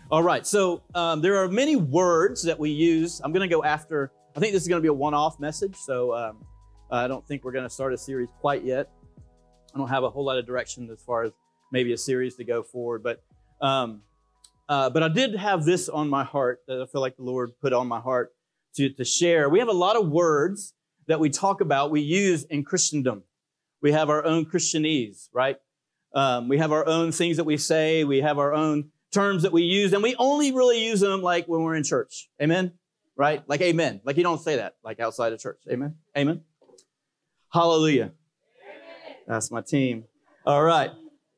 All right, so there are many words that we use. I'm going to go after, I think this is going to be a one-off message, so I don't think we're going to start a series quite yet. I don't have a whole lot of direction as far as maybe a series to go forward, but I did have this on my heart that I feel like the Lord put on my heart to share. We have a lot of words that we talk about, we use in Christendom. We have our own Christianese, right? We have our own things that we say. We have our own terms that we use, and we only really use them like when we're in church. Amen? Right? Like amen. Like you don't say that like outside of church. Amen? Amen? Hallelujah. Amen. That's my team. All right.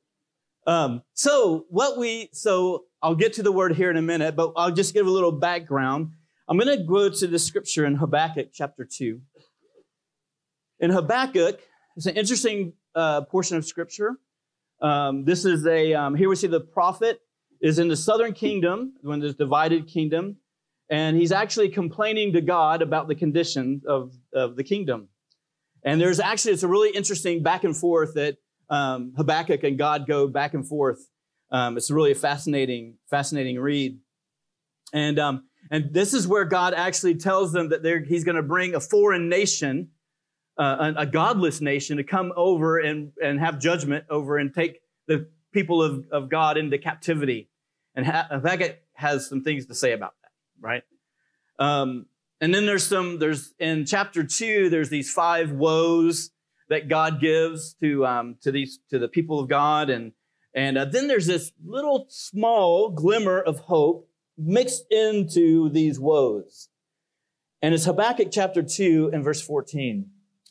So I'll get to the word here in a minute, but I'll just give a little background. I'm going to go to the scripture in Habakkuk chapter 2. In Habakkuk, it's an interesting portion of scripture. This is here we see the prophet is in the southern kingdom, when there's divided kingdom, and he's actually complaining to God about the condition of the kingdom. And it's a really interesting back and forth that Habakkuk and God go back and forth. It's really a fascinating read. And this is where God actually tells them that he's going to bring a foreign nation, a godless nation, to come over and have judgment over and take the people of God into captivity. And Habakkuk has some things to say about that, right? And then there's in chapter 2, there's these 5 woes that God gives to the people of God. And then there's this little small glimmer of hope mixed into these woes. And it's Habakkuk chapter 2 and verse 14.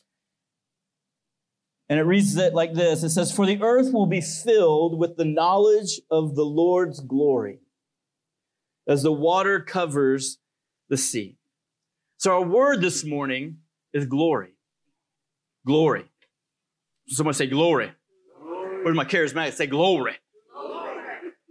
And it reads it like this. It says, "For the earth will be filled with the knowledge of the Lord's glory, as the water covers the sea." So our word this morning is glory. Glory. Someone say glory. Glory. Where's my charismatic? Say glory. Glory.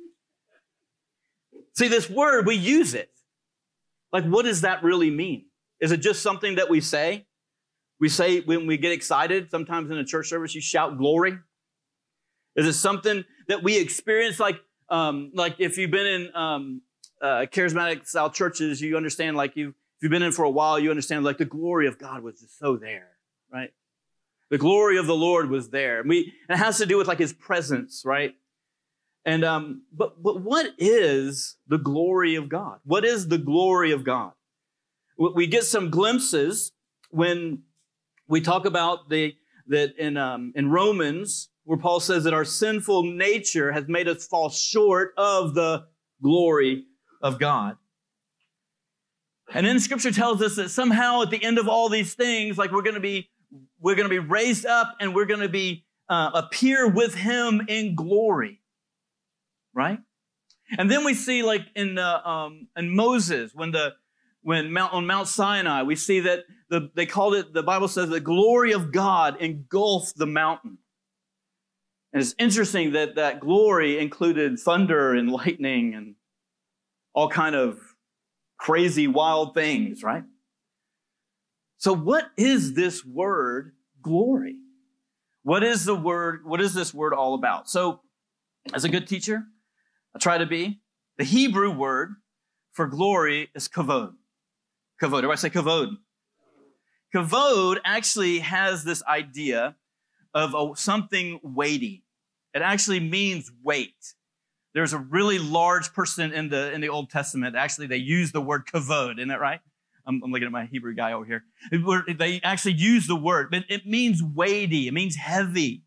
See, this word, we use it. Like, what does that really mean? Is it just something that we say? We say when we get excited, sometimes in a church service, you shout glory. Is it something that we experience like if you've been in charismatic style churches, you understand, like if you've been in for a while, you understand like the glory of God was just so there, right? The glory of the Lord was there. And it has to do with like his presence, right? And but what is the glory of God? What is the glory of God? We get some glimpses when we talk about that in Romans, where Paul says that our sinful nature has made us fall short of the glory of God. And then Scripture tells us that somehow at the end of all these things, like we're going to be raised up and we're going to be appear with Him in glory, right? And then we see like in Moses when on Mount Sinai, we see that the Bible says the glory of God engulfed the mountain. And it's interesting that glory included thunder and lightning and all kind of crazy, wild things, right? So what is this word glory? What is this word all about? So as a good teacher, I try to be. The Hebrew word for glory is kavod. Kavod. Everybody say kavod. Kavod actually has this idea of something weighty. It actually means weight. There's a really large person in the Old Testament. Actually, they use the word kavod. Isn't that right? I'm looking at my Hebrew guy over here. They actually use the word, but it means weighty. It means heavy.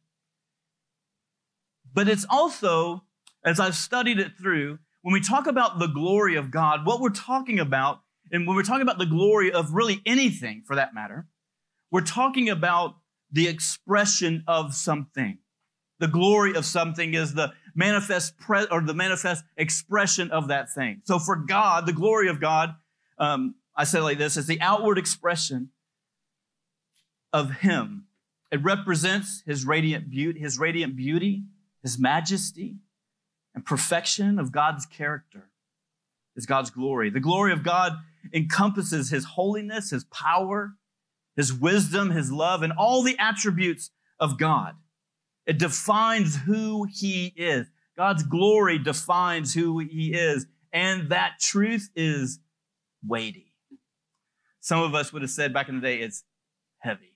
But it's also, as I've studied it through, when we talk about the glory of God, what we're talking about, and when we're talking about the glory of really anything for that matter, we're talking about the expression of something. The glory of something is the manifest expression of that thing. So for God, the glory of God, I say it like this, is the outward expression of Him. It represents His radiant beauty, His majesty, and perfection of God's character. Is God's glory. The glory of God encompasses His holiness, His power, His wisdom, His love, and all the attributes of God. It defines who He is. God's glory defines who He is and that truth is weighty. Some of us would have said back in the day, it's heavy.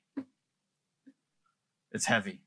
It's heavy.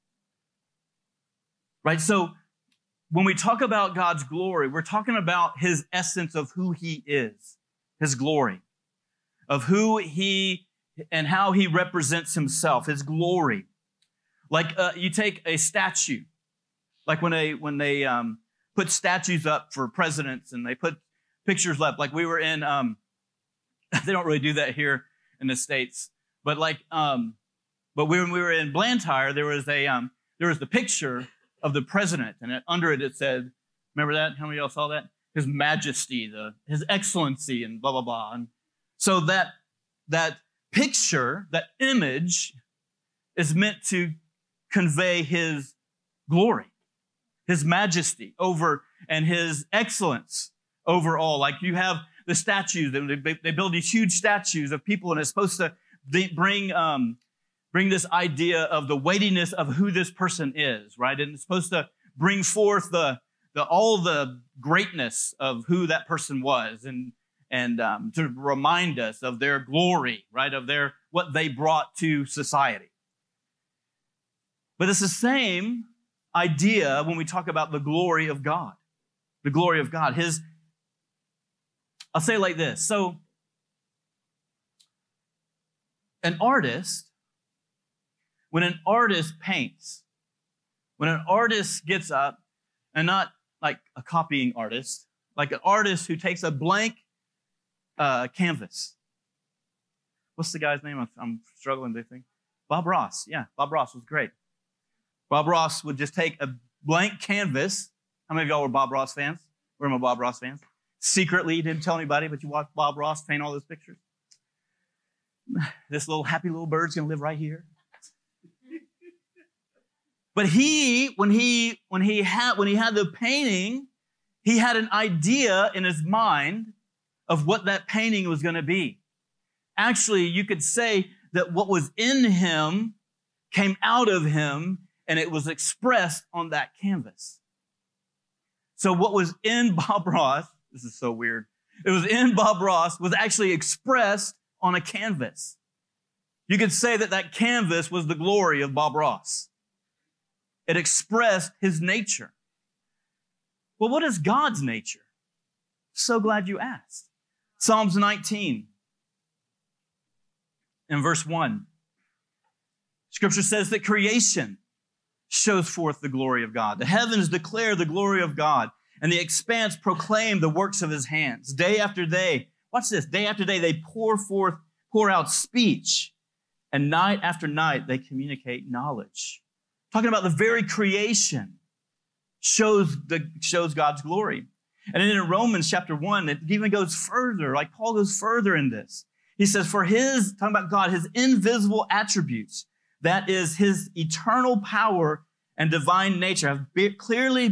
Right? So when we talk about God's glory, we're talking about his essence of who he is, his glory, of who he and how he represents himself, his glory. Like you take a statue, like when they put statues up for presidents and they put pictures up, like we were in, they don't really do that here in the States, but when we were in Blantyre, there was the picture of the president, and under it said, remember that? How many of y'all saw that? His Majesty, his Excellency, and blah, blah, blah. And so that picture, that image is meant to convey his glory, his majesty over, and his excellence over all. Like you have the statues, they build these huge statues of people, and it's supposed to bring this idea of the weightiness of who this person is, right? And it's supposed to bring forth all the greatness of who that person was, and to remind us of their glory, right? Of what they brought to society. But it's the same idea when we talk about the glory of God. The glory of God. I'll say it like this. So, when an artist paints, when an artist gets up, and not like a copying artist, like an artist who takes a blank canvas. What's the guy's name? I'm struggling to think. Bob Ross. Yeah, Bob Ross was great. Bob Ross would just take a blank canvas. How many of y'all were Bob Ross fans? We're my Bob Ross fans. Secretly, you didn't tell anybody, but you watched Bob Ross paint all those pictures. This little happy little bird's going to live right here. But when he had the painting, he had an idea in his mind of what that painting was going to be. Actually, you could say that what was in him came out of him, and it was expressed on that canvas. So what was in Bob Ross, this is so weird, it was in Bob Ross was actually expressed on a canvas. You could say that canvas was the glory of Bob Ross. It expressed his nature. Well, what is God's nature? So glad you asked. Psalms 19 and verse 1. Scripture says that creation shows forth the glory of God. The heavens declare the glory of God, and the expanse proclaim the works of his hands. Day after day, watch this, day after day they pour out speech, and night after night they communicate knowledge. Talking about the very creation shows God's glory. And then in Romans chapter 1, it even goes further, like Paul goes further in this. He says, talking about God, his invisible attributes, that is his eternal power and divine nature, have been clearly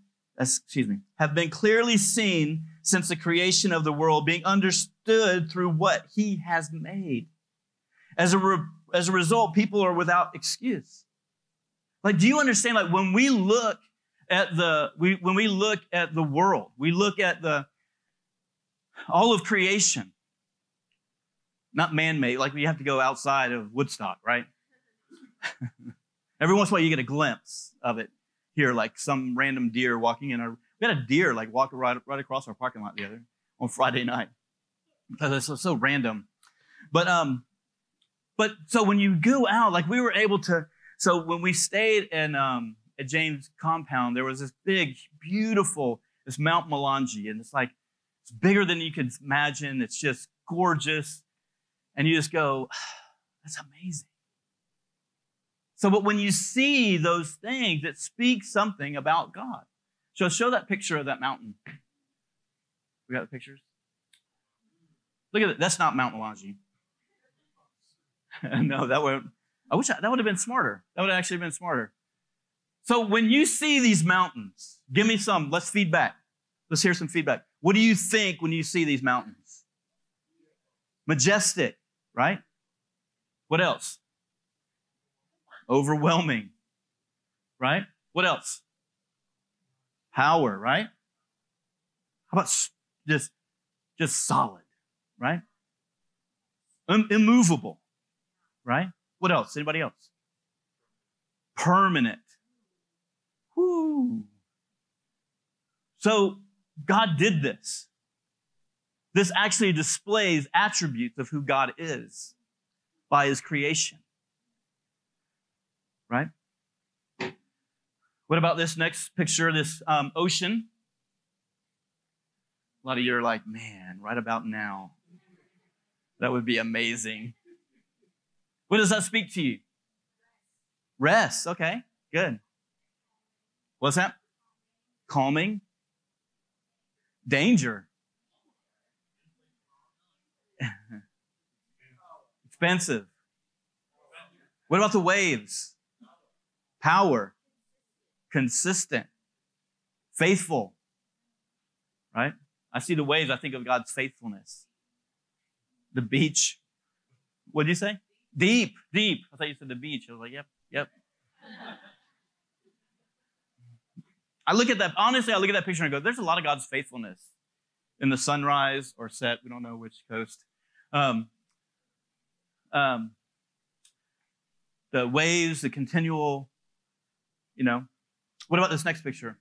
seen since the creation of the world, being understood through what he has made. As a result, people are without excuse. Like, do you understand? Like, when we look at the world, we look at all of creation, not man-made. Like, we have to go outside of Woodstock, right? Every once in a while, you get a glimpse of it here, like some random deer walking in. We had a deer like walk right across our parking lot on Friday night. Because it's so random. But so when you go out, like we were able to. So when we stayed at James' compound, there was this big, beautiful, this Mount Melange, and it's bigger than you could imagine. It's just gorgeous, and you just go, that's amazing. So, but when you see those things, it speaks something about God. So show that picture of that mountain. We got the pictures? Look at it. That's not Mount Melange. No, that would have been smarter. That would have actually been smarter. So when you see these mountains, give me some. Let's feedback. Let's hear some feedback. What do you think when you see these mountains? Majestic, right? What else? Overwhelming, right? What else? Power, right? How about just solid, right? Immovable, right? What else? Anybody else? Permanent. Whoo. So God did this. This actually displays attributes of who God is by his creation, right? What about this next picture, this ocean? A lot of you are like, man, right about now. That would be amazing. What does that speak to you? Rest. Okay, good. What's that? Calming. Danger. Expensive. What about the waves? Power. Consistent. Faithful. Right? I see the waves, I think of God's faithfulness. The beach. What did you say? Deep. I thought you said the beach. I was like, yep. I look at that picture and I go, there's a lot of God's faithfulness in the sunrise or set. We don't know which coast. The waves, the continual, What about this next picture?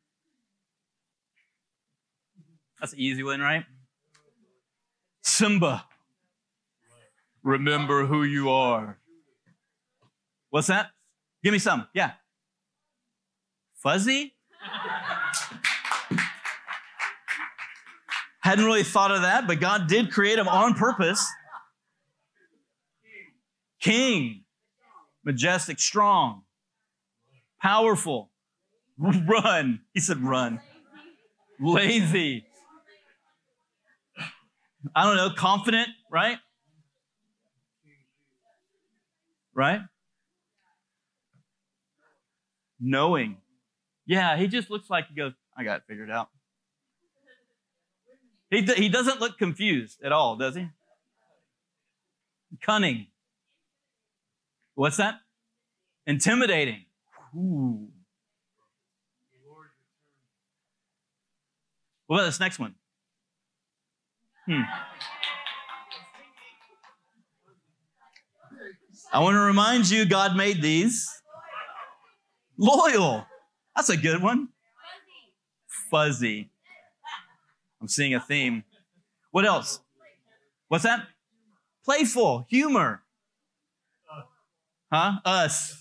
That's an easy one, right? Simba. Remember who you are. What's that? Give me some. Yeah. Fuzzy? Hadn't really thought of that, but God did create him on purpose. King. Majestic, strong. Powerful. Run. He said run. Lazy. I don't know, confident, right? Right? Knowing. Yeah, he just looks like he goes, I got it figured out. He doesn't look confused at all, does he? Cunning. What's that? Intimidating. Ooh. What about this next one? I want to remind you, God made these. Loyal. That's a good one. Fuzzy. I'm seeing a theme. What else? What's that? Playful. Humor. Huh? Us.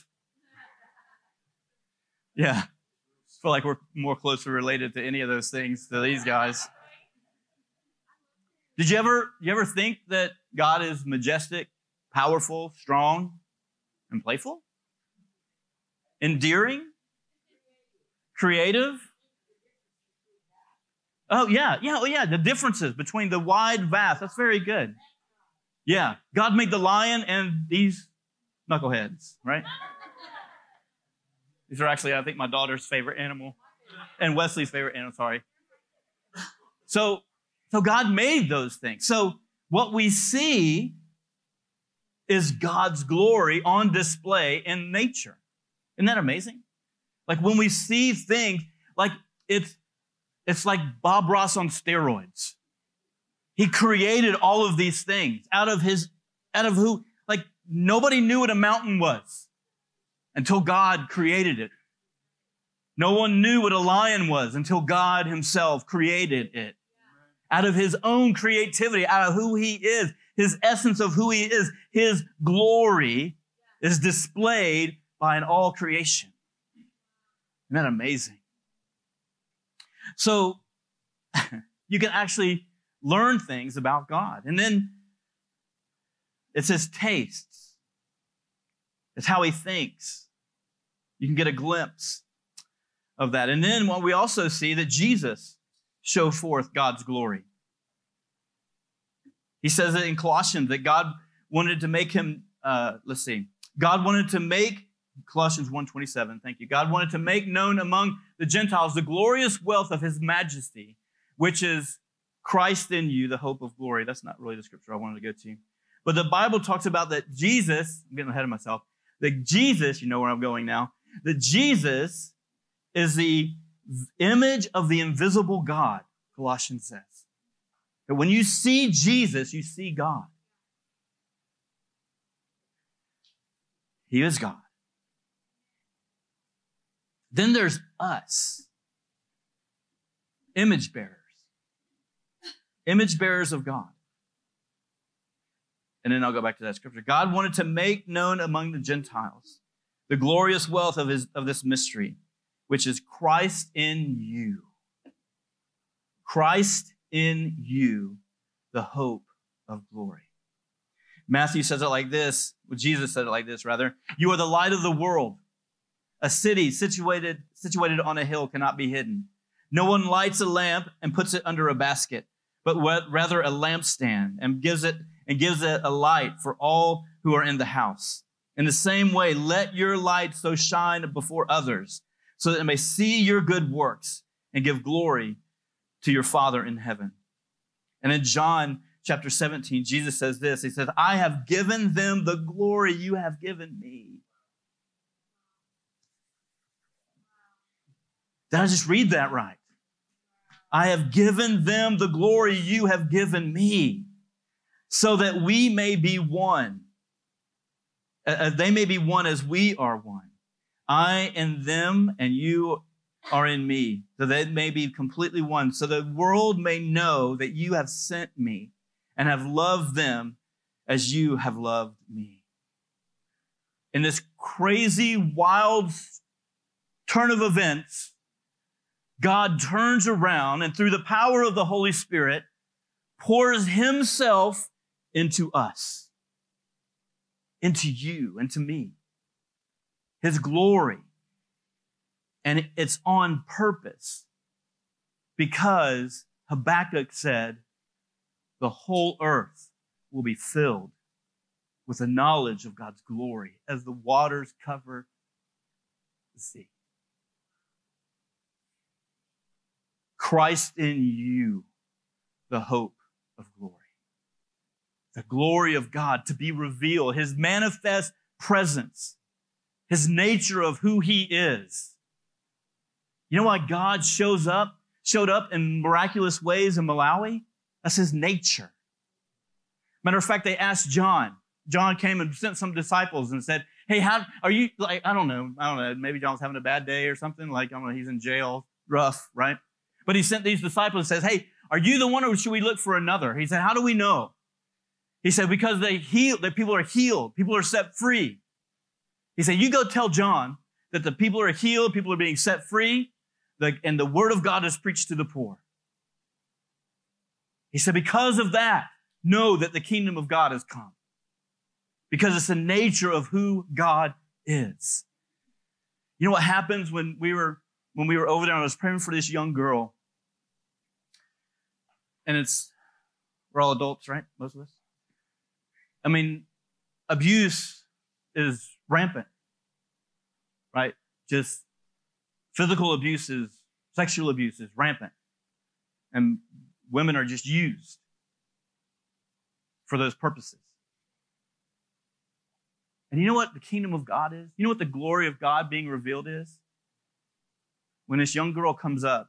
Yeah. I feel like we're more closely related to any of those things to these guys. Did you ever think that God is majestic, powerful, strong, and playful? Endearing? Creative? Oh, yeah. The differences between the wide, vast. That's very good. Yeah. God made the lion and these knuckleheads, right? These are actually, I think, my daughter's favorite animal and Wesley's favorite animal, sorry. So God made those things. So what we see is God's glory on display in nature. Isn't that amazing? Like when we see things, like it's like Bob Ross on steroids. He created all of these things out of who, like nobody knew what a mountain was until God created it. No one knew what a lion was until God himself created it. Out of his own creativity, out of who he is, his essence of who he is, his glory is displayed by an all creation. Isn't that amazing? So you can actually learn things about God. And then it's his tastes. It's how he thinks. You can get a glimpse of that. And then what we also see that Jesus showed forth God's glory. He says it in Colossians that God wanted to make him, God wanted to make, Colossians 1:27, thank you. God wanted to make known among the Gentiles the glorious wealth of his majesty, which is Christ in you, the hope of glory. That's not really the scripture I wanted to go to. But the Bible talks about that Jesus, I'm getting ahead of myself, that Jesus, you know where I'm going now, that Jesus is the image of the invisible God, Colossians says. That when you see Jesus, you see God. He is God. Then there's us, image bearers of God. And then I'll go back to that scripture. God wanted to make known among the Gentiles the glorious wealth of this mystery, which is Christ in you. Christ in you, the hope of glory. Matthew says it like this. Well, Jesus said it like this, rather. You are the light of the world. A city situated on a hill cannot be hidden. No one lights a lamp and puts it under a basket, but rather a lampstand and gives it a light for all who are in the house. In the same way, let your light so shine before others, so that they may see your good works and give glory to your Father in heaven. And in John chapter 17, Jesus says this. He says, I have given them the glory you have given me. Did I just read that right? I have given them the glory you have given me, so that we may be one. They may be one as we are one. I in them and you are in me, so that they may be completely one, so the world may know that you have sent me and have loved them as you have loved me. In this crazy, wild turn of events, God turns around and through the power of the Holy Spirit pours himself into us, into you, into me. His glory. And it's on purpose because Habakkuk said the whole earth will be filled with the knowledge of God's glory as the waters cover the sea. Christ in you, the hope of glory. The glory of God to be revealed, his manifest presence, his nature of who he is. You know why God showed up in miraculous ways in Malawi? That's his nature. Matter of fact, they asked John. John came and sent some disciples and said, hey, how are you, like, I don't know, maybe John's having a bad day or something, like, I don't know, he's in jail, rough, right? But he sent these disciples and says, hey, are you the one or should we look for another? He said, how do we know? He said, because that people are healed, people are set free. He said, you go tell John that the people are healed, people are being set free, and the word of God is preached to the poor. He said, because of that, know that the kingdom of God has come. Because it's the nature of who God is. You know what happens when we were over there and I was praying for this young girl. And we're all adults, right? Most of us. I mean, abuse is rampant, right? Just physical abuse sexual abuse is rampant. And women are just used for those purposes. And you know what the kingdom of God is? You know what the glory of God being revealed is? When this young girl comes up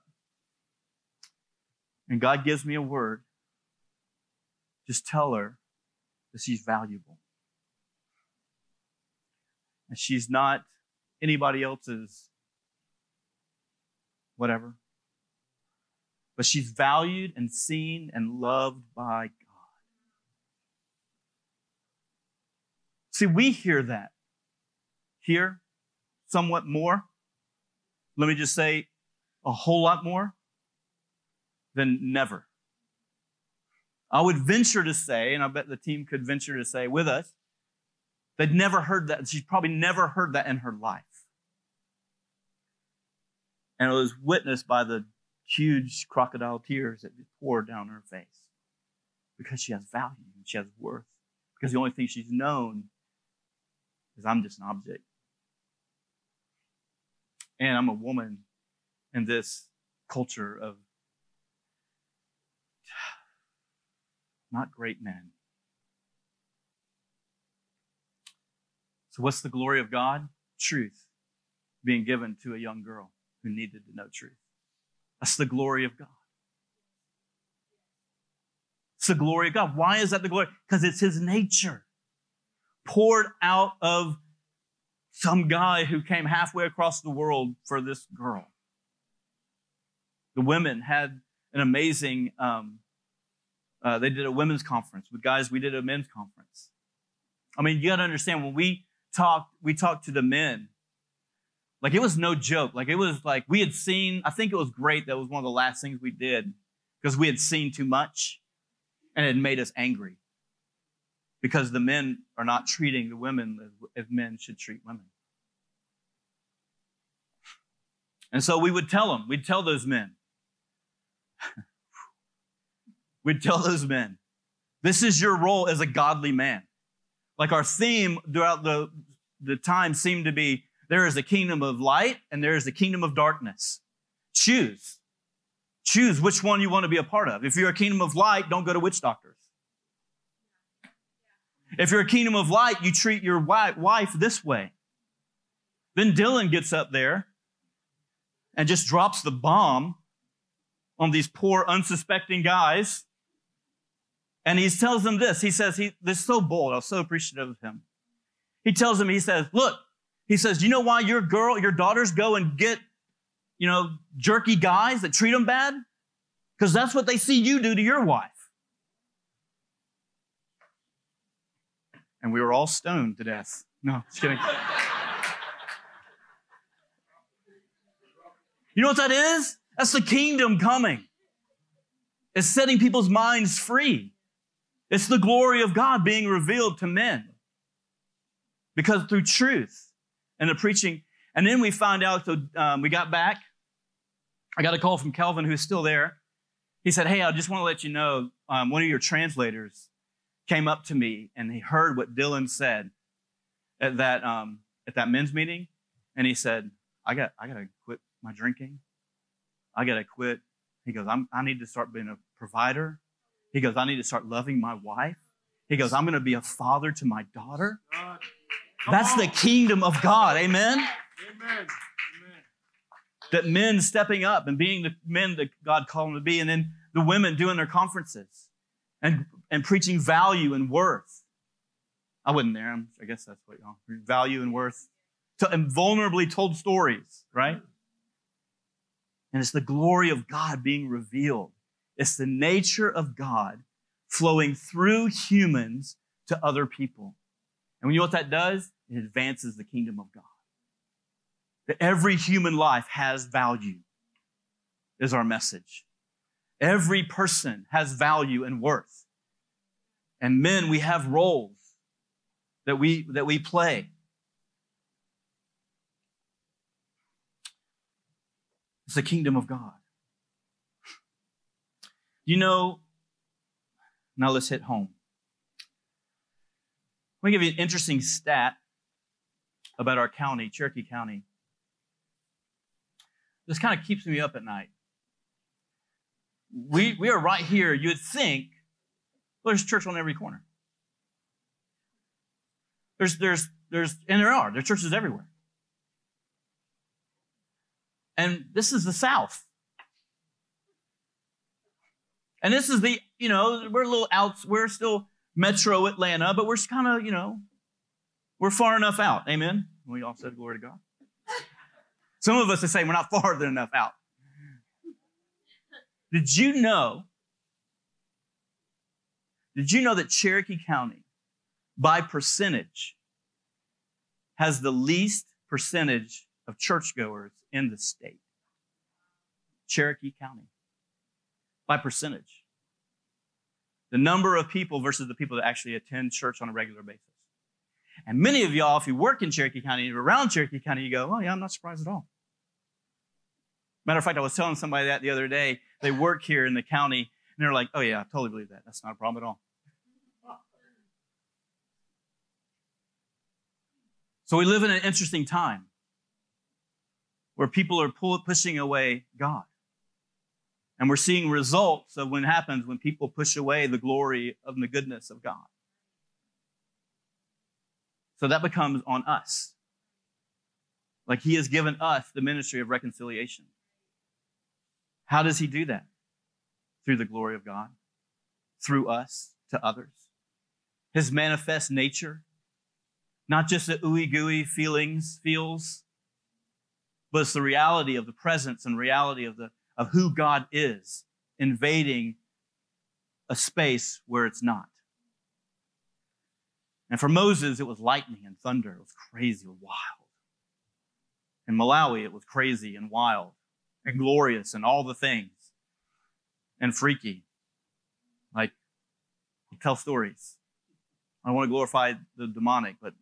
and God gives me a word, just tell her that she's valuable. And she's not anybody else's whatever. But she's valued and seen and loved by God. See, we hear that here somewhat more. Let me just say a whole lot more than never. I would venture to say, and I bet the team could venture to say with us, they'd never heard that. She's probably never heard that in her life. And it was witnessed by the huge crocodile tears that poured down her face because she has value and she has worth. Because the only thing she's known is I'm just an object. And I'm a woman in this culture of not great men. So what's the glory of God? Truth being given to a young girl who needed to know truth. That's the glory of God. It's the glory of God. Why is that the glory? Because it's his nature poured out of some guy who came halfway across the world for this girl. The women had an amazing, they did a women's conference. With guys, we did a men's conference. I mean, you got to understand, when we talked to the men, like, it was no joke. Like, it was like we had seen, I think it was great. That was one of the last things we did because we had seen too much and it made us angry because the men are not treating the women as men should treat women. And so we'd tell those men, this is your role as a godly man. Like, our theme throughout the time seemed to be, there is a kingdom of light and there is a kingdom of darkness. Choose which one you want to be a part of. If you're a kingdom of light, don't go to witch doctors. If you're a kingdom of light, you treat your wife this way. Then Dylan gets up there and just drops the bomb on these poor, unsuspecting guys. And he tells them this. He says, this is so bold. I was so appreciative of him. He tells them, he says, look, he says, you know why your daughters go and get, jerky guys that treat them bad? Because that's what they see you do to your wife. And we were all stoned to death. No, just kidding. You know what that is? That's the kingdom coming. It's setting people's minds free. It's the glory of God being revealed to men. Because through truth and the preaching. And then we found out, so we got back. I got a call from Calvin, who's still there. He said, hey, I just want to let you know, one of your translators came up to me and he heard what Dylan said at that men's meeting. And he said, I got to quit my drinking. I got to quit. He goes, I need to start being a provider. He goes, I need to start loving my wife. He goes, I'm going to be a father to my daughter. That's the kingdom of God. Amen? Amen. That men stepping up and being the men that God called them to be, and then the women doing their conferences and preaching value and worth. I wasn't there. I guess that's what y'all, value and worth. And vulnerably told stories, right? And it's the glory of God being revealed. It's the nature of God flowing through humans to other people. And you know what that does? It advances the kingdom of God. That every human life has value is our message. Every person has value and worth. And men, we have roles that we play. It's the kingdom of God. Now let's hit home. Let me give you an interesting stat about our county, Cherokee County. This kind of keeps me up at night. We are right here. You would think, well, there's church on every corner. There's churches everywhere. And this is the South. And this is we're a little out, we're still metro Atlanta, but we're kind of, we're far enough out. Amen? We all said glory to God. Some of us are saying we're not farther enough out. Did you know that Cherokee County, by percentage, has the least percentage of churchgoers in the state? Cherokee County. By percentage. The number of people versus the people that actually attend church on a regular basis. And many of y'all, if you work in Cherokee County, around Cherokee County, you go, oh yeah, I'm not surprised at all. Matter of fact, I was telling somebody that the other day. They work here in the county, and they're like, oh yeah, I totally believe that. That's not a problem at all. So we live in an interesting time where people are pushing away God. And we're seeing results of what happens when people push away the glory of the goodness of God. So that becomes on us. Like he has given us the ministry of reconciliation. How does he do that? Through the glory of God. through us to others. His manifest nature, not just the ooey gooey feels, but it's the reality of the presence and reality of who God is invading a space where it's not. And for Moses, it was lightning and thunder. It was crazy and wild. In Malawi, it was crazy and wild and glorious and all the things and freaky. Like, tell stories. I don't want to glorify the demonic, but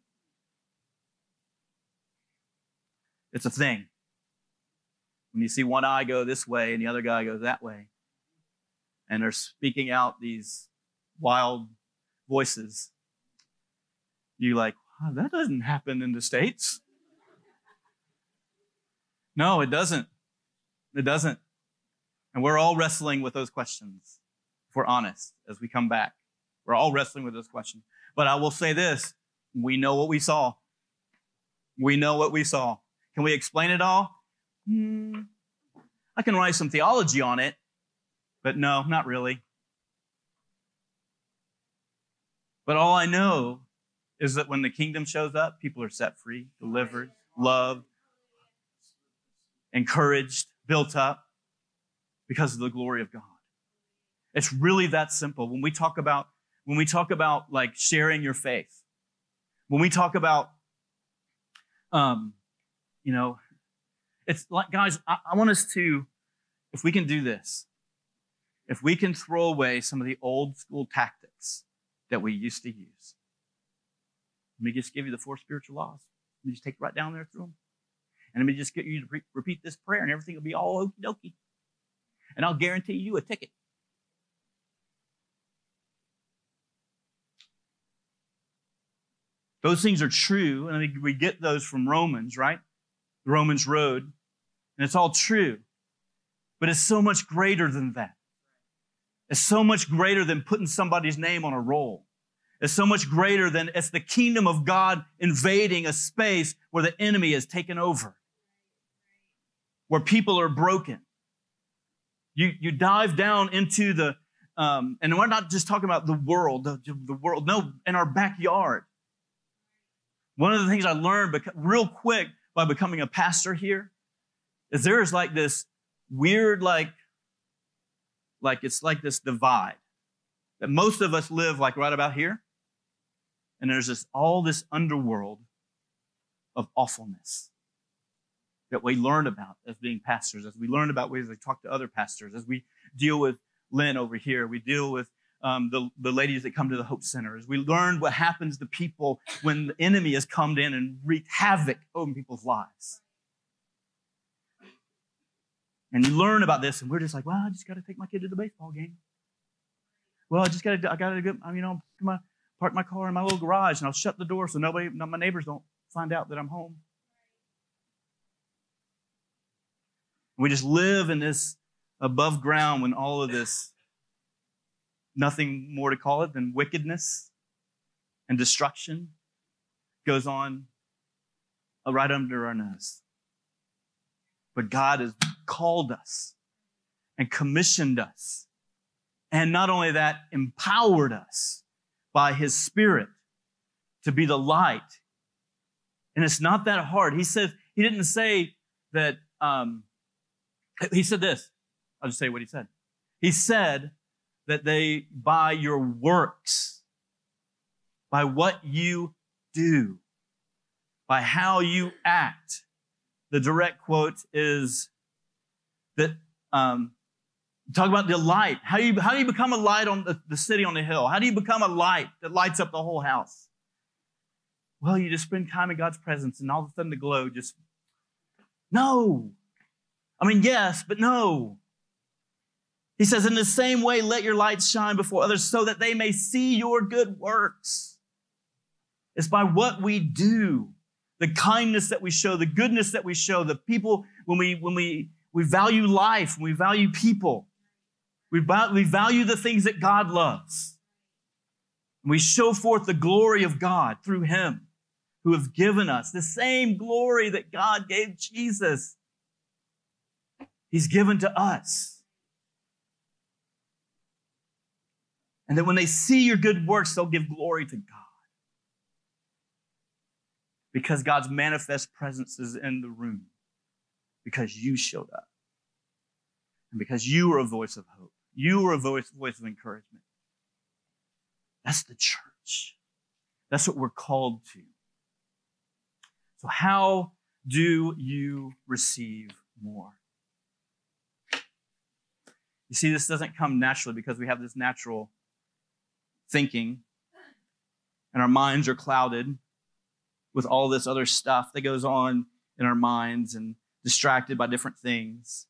it's a thing. When you see one eye go this way and the other guy goes that way, and they're speaking out these wild voices, you're like, wow, that doesn't happen in the States. No, it doesn't. It doesn't. And we're all wrestling with those questions, if we're honest, as we come back. We're all wrestling with those questions. But I will say this, we know what we saw. We know what we saw. Can we explain it all? I can write some theology on it, but no, not really. But all I know is that when the kingdom shows up, people are set free, delivered, loved, encouraged, built up because of the glory of God. It's really that simple. When we talk about like sharing your faith, when we talk about, it's like, guys, I want us to, if we can do this, if we can throw away some of the old school tactics that we used to use. Let me just give you the 4 spiritual laws. Let me just take it right down there through them. And let me just get you to repeat this prayer and everything will be all okie dokie. And I'll guarantee you a ticket. Those things are true, and we get those from Romans, right? The Romans Road, and it's all true. But it's so much greater than that. It's so much greater than putting somebody's name on a roll. It's so much greater than it's the kingdom of God invading a space where the enemy has taken over, where people are broken. You dive down into the, and we're not just talking about the world, no, in our backyard. One of the things I learned real quick by becoming a pastor here is there is like this weird, like it's like this divide that most of us live like right about here. And there's all this underworld of awfulness that we learn about as being pastors, as we learn about ways we talk to other pastors, as we deal with Lynn over here, we deal with the ladies that come to the Hope Center, as we learn what happens to people when the enemy has come in and wreaked havoc over people's lives. And you learn about this, and we're just like, well, I just got to take my kid to the baseball game. Well, I got to get, park my car in my little garage, and I'll shut the door so my neighbors don't find out that I'm home. We just live in this above ground when all of this, nothing more to call it than wickedness and destruction goes on right under our nose. But God has called us and commissioned us. And not only that, empowered us by His Spirit to be the light. And it's not that hard. He didn't say that, he said this. I'll just say what he said. He said that they, by your works, by what you do, by how you act. The direct quote is that, talk about the light. How do you become a light on the city on the hill? How do you become a light that lights up the whole house? Well, you just spend time in God's presence and all of a sudden the glow just, no. I mean, yes, but no. He says, in the same way, let your light shine before others so that they may see your good works. It's by what we do, the kindness that we show, the goodness that we show, the people, when we value life, when we value people, we value the things that God loves. And we show forth the glory of God through Him who has given us the same glory that God gave Jesus. He's given to us. And that when they see your good works, they'll give glory to God. Because God's manifest presence is in the room. Because you showed up. And because you were a voice of hope. You were a voice of encouragement. That's the church. That's what we're called to. So how do you receive more? You see, this doesn't come naturally because we have this natural thinking and our minds are clouded with all this other stuff that goes on in our minds and distracted by different things.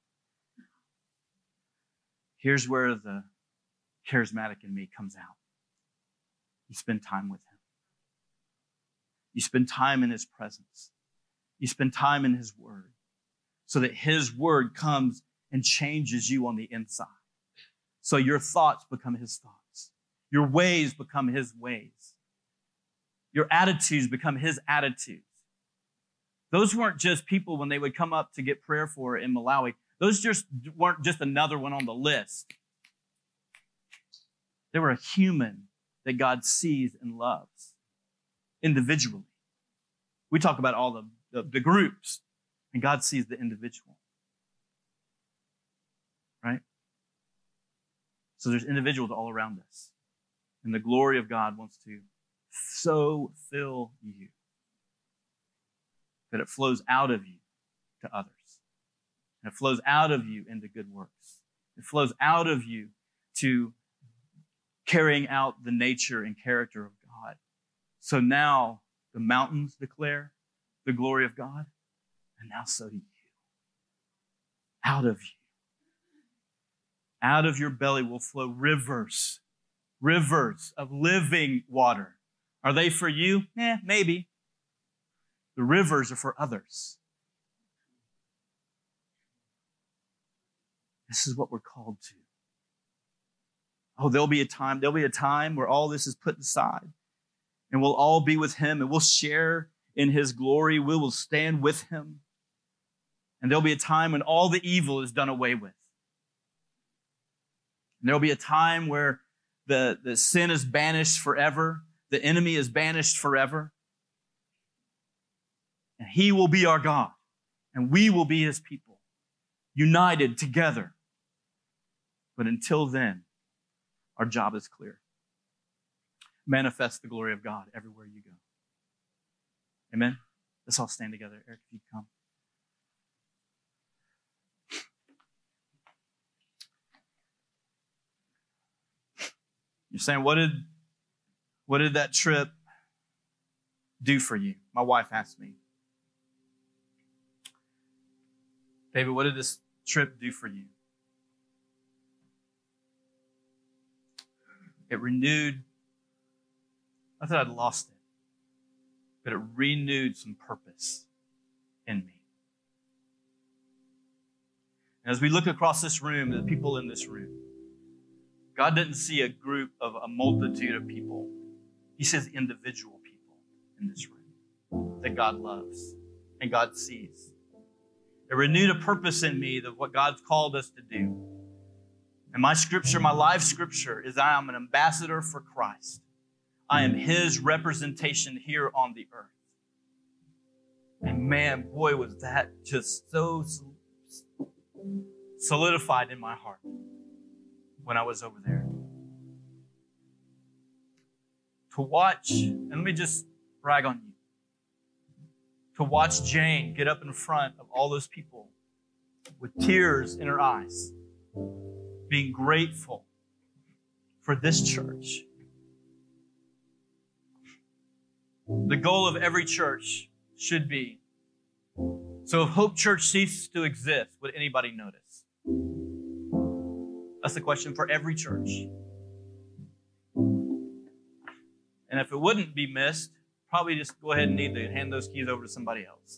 Here's where the charismatic in me comes out. You spend time with him. You spend time in his presence. You spend time in his word so that his word comes and changes you on the inside. So your thoughts become his thoughts. Your ways become his ways. Your attitudes become his attitudes. Those weren't just people when they would come up to get prayer for in Malawi. Those just weren't just another one on the list. They were a human that God sees and loves individually. We talk about all the groups, and God sees the individual. Right? So there's individuals all around us. And the glory of God wants to so fill you that it flows out of you to others. And it flows out of you into good works. It flows out of you to carrying out the nature and character of God. So now the mountains declare the glory of God, and now so do you. Out of you. Out of your belly will flow rivers of living water. Are they for you? Maybe. The rivers are for others. This is what we're called to. Oh, there'll be a time where all this is put aside and we'll all be with him and we'll share in his glory. We will stand with him. And there'll be a time when all the evil is done away with. And there'll be a time where the sin is banished forever. The enemy is banished forever. And he will be our God. And we will be his people, united together. But until then, our job is clear. Manifest the glory of God everywhere you go. Amen? Let's all stand together. Eric, if you come. You're saying, what did that trip do for you? My wife asked me. David, what did this trip do for you? It renewed, I thought I'd lost it, but it renewed some purpose in me. And as we look across this room, the people in this room, God didn't see a group of a multitude of people. He says individual people in this room that God loves and God sees. It renewed a purpose in me of what God's called us to do. And my scripture, my life scripture, is I am an ambassador for Christ. I am his representation here on the earth. And man, boy, was that just so solidified in my heart when I was over there. To watch, and let me just brag on you. To watch Jane get up in front of all those people with tears in her eyes, being grateful for this church. The goal of every church should be, so if Hope Church ceases to exist, would anybody notice? That's the question for every church. And if it wouldn't be missed, probably just go ahead and need to hand those keys over to somebody else.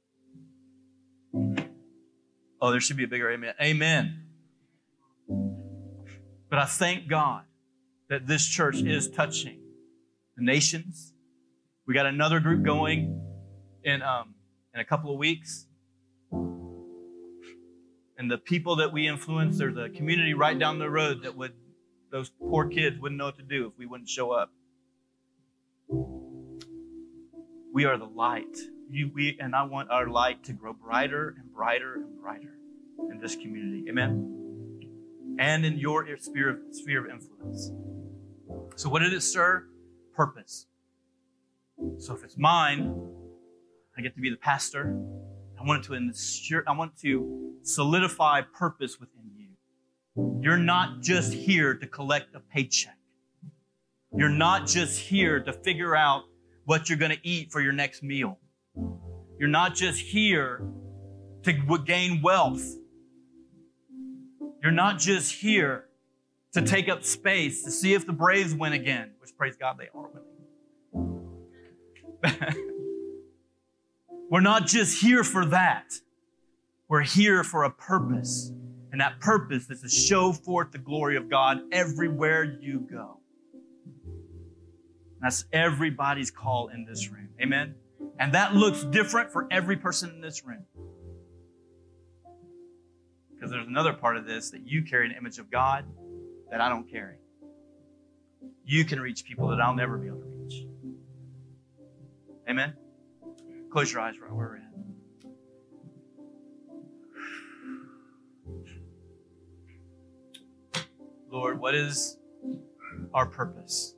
Oh, there should be a bigger amen. Amen. But I thank God that this church is touching the nations. We got another group going in a couple of weeks. And the people that we influence, there's a community right down the road that would those poor kids wouldn't know what to do if we wouldn't show up. We are the light. And I want our light to grow brighter and brighter and brighter in this community. Amen? And in your sphere of influence. So what did it stir? Purpose. So if it's mine, I get to be the pastor. I want to solidify purpose within you. You're not just here to collect a paycheck. You're not just here to figure out what you're going to eat for your next meal. You're not just here to gain wealth. You're not just here to take up space to see if the Braves win again, which, praise God, they are winning. We're not just here for that. We're here for a purpose. And that purpose is to show forth the glory of God everywhere you go. That's everybody's call in this room. Amen? And that looks different for every person in this room. Because there's another part of this that you carry an image of God that I don't carry. You can reach people that I'll never be able to reach. Amen? Close your eyes right where we're at. Lord, what is our purpose?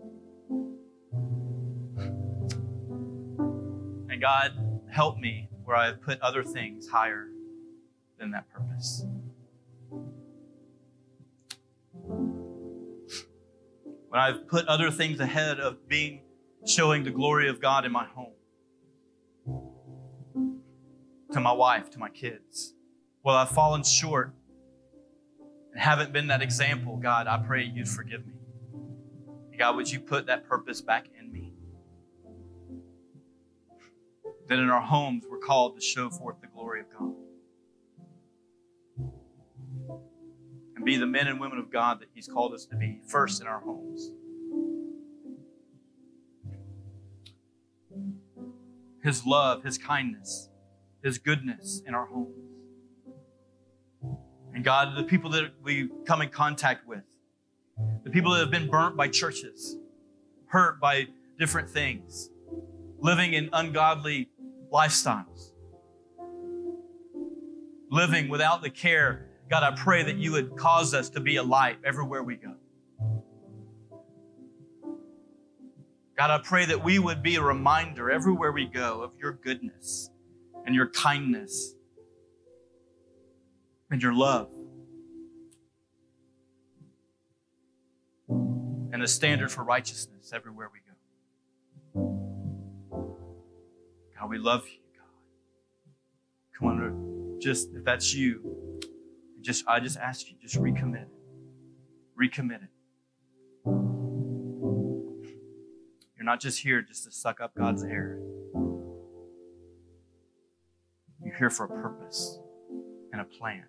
And God, help me where I have put other things higher than that purpose. When I've put other things ahead of showing the glory of God in my home, to my wife, to my kids. Well, I've fallen short and haven't been that example. God, I pray you'd forgive me. God, would you put that purpose back in me? That in our homes, we're called to show forth the glory of God. And be the men and women of God that He's called us to be, first in our homes. His love, His kindness, His goodness in our homes. And God, the people that we come in contact with, the people that have been burnt by churches, hurt by different things, living in ungodly lifestyles, living without the care. God, I pray that you would cause us to be a light everywhere we go. God, I pray that we would be a reminder everywhere we go of your goodness and your kindness and your love and a standard for righteousness everywhere we go. God, we love you, God. Come on, Lord, just if that's you, I just ask you, just recommit it. Recommit it. You're not just here just to suck up God's air. You're here for a purpose and a plan.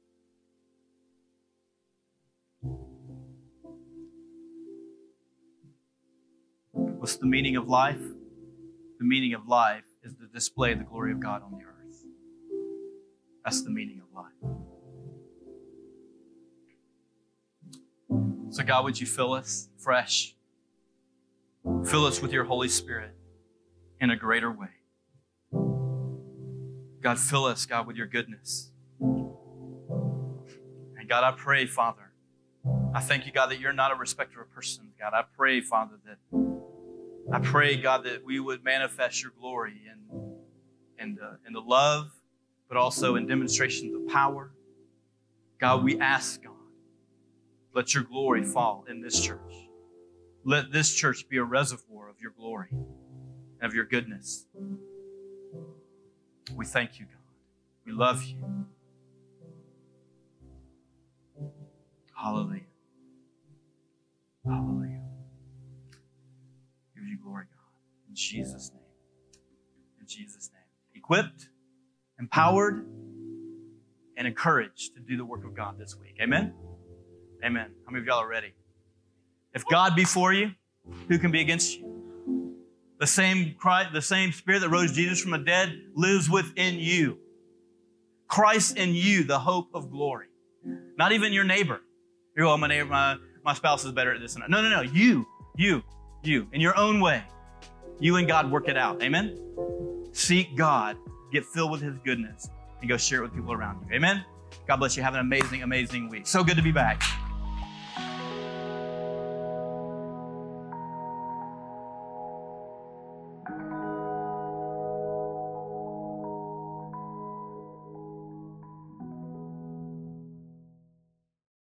What's the meaning of life? The meaning of life is to display the glory of God on the earth. That's the meaning of life. So God, would you fill us fresh? Fill us with your Holy Spirit in a greater way. God, fill us, God, with your goodness. And God, I pray, Father, I thank you, God, that you're not a respecter of persons. God, I pray, Father, God, that we would manifest your glory in the love, but also in demonstrations of power. God, we ask, God, let your glory fall in this church. Let this church be a reservoir of your glory and of your goodness. We thank you, God. We love you. Hallelujah. Hallelujah. Give you glory, God. In Jesus' name. In Jesus' name. Equipped, empowered, and encouraged to do the work of God this week. Amen? Amen. How many of y'all are ready? If God be for you, who can be against you? The same Spirit that rose Jesus from the dead lives within you. Christ in you, the hope of glory. Not even your neighbor. You go, my my spouse is better at this. No, no, no. You, in your own way. You and God work it out. Amen? Seek God. Get filled with his goodness and go share it with people around you. Amen? God bless you. Have an amazing, amazing week. So good to be back.